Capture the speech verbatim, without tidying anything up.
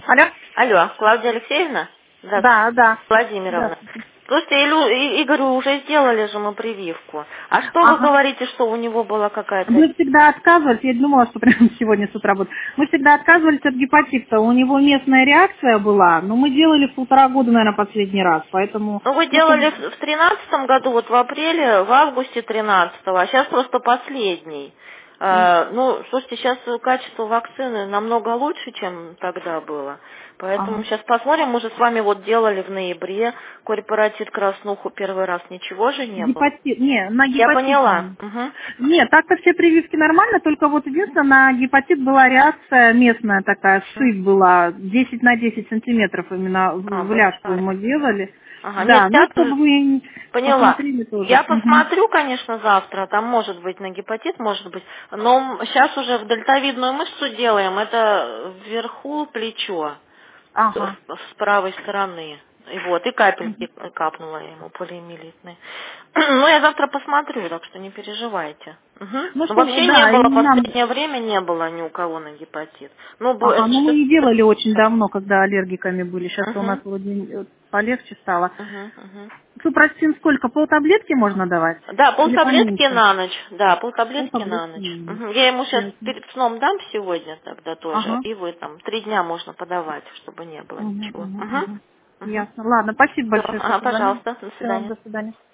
Алло? Алло, Клавдия Алексеевна? Здравствуйте, Да, да. Владимировна. Здравствуйте. Слушайте, Илю, И- Игорю уже сделали же мы прививку. А что вы Ага. говорите, что у него была какая-то... Мы всегда отказывались, я думала, что прямо сегодня с утра будет. Мы всегда отказывались от гепатита. У него местная реакция была, но мы делали в полтора года, наверное, последний раз, поэтому... Ну, вы Ну, делали чтобы- в в тринадцатом году, вот в апреле, в августе тринадцатого, а сейчас просто последний. Э, ну, слушайте, сейчас качество вакцины намного лучше, чем тогда было. Поэтому Ага. сейчас посмотрим, мы же с вами вот делали в ноябре корпоратит краснуху первый раз, ничего же не было. Гепатит, не, на Я гепатит. поняла. Мгм. Нет, так-то все прививки нормально, только вот единственное, на гепатит была реакция местная такая, сыпь была, десять на десять сантиметров именно А, в в ляжку большая. ему делали. Ага, нет, Да, ну, сейчас чтобы вы поняла. посмотрели тоже. Я Мгм. посмотрю, конечно, завтра, там может быть на гепатит, может быть, но сейчас уже в дельтовидную мышцу делаем, это вверху плечо, с, Ага. с правой стороны. И вот, и капельки капнула я ему полиэмилитные. Ну, я завтра посмотрю, так что не переживайте. Мгм. Ну, Ну, что, вообще не да, и было, нам... последнее время не было ни у кого на гепатит. Ну, бо- Ага, это ну мы что... не делали очень давно, когда аллергиками были. Сейчас у нас Угу, вроде э, полегче стало. угу, угу. Супрастин сколько? Полтаблетки можно давать? Да, Или полтаблетки поменьше? на ночь. Да, полтаблетки на Полтаблетки ночь. на ночь. Мгм. Я ему сейчас Ясно. перед сном дам сегодня тогда тоже. Ага. И вы там три дня можно подавать, чтобы не было Угу, ничего. угу, Угу. угу. Угу. Ясно. Ладно, спасибо Всё. большое, что Ага, позвонили. пожалуйста, до Все, свидания. до свидания.